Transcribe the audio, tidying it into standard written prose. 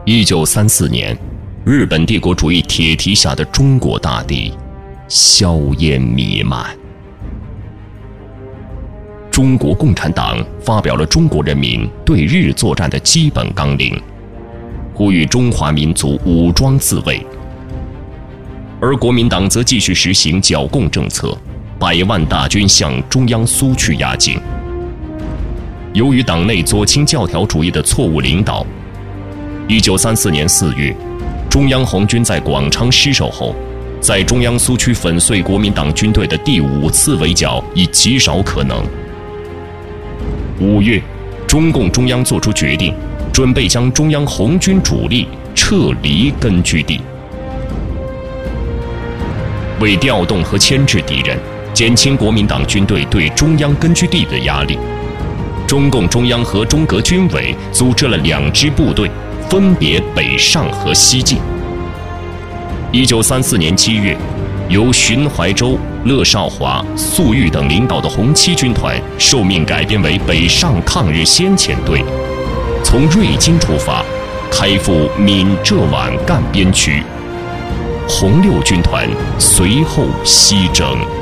1934年，日本帝国主义铁蹄下的中国大地，硝烟弥漫。中国共产党发表了中国人民对日作战的基本纲领，呼吁中华民族武装自卫。而国民党则继续实行剿共政策，100万大军向中央苏区压境。由于党内左倾教条主义的错误领导，1934年4月，中央红军在广昌失守后，在中央苏区粉碎国民党军队的第5次围剿已极少可能。5月，中共中央作出决定，准备将中央红军主力撤离根据地。为调动和牵制敌人，减轻国民党军队对中央根据地的压力，中共中央和中革军委组织了2支部队，分别北上和西进。1934年7月，由荀怀洲、乐少华、粟裕等领导的红七军团受命改编为北上抗日先遣队，从瑞金出发，开赴闽浙皖赣边区。红六军团随后西征。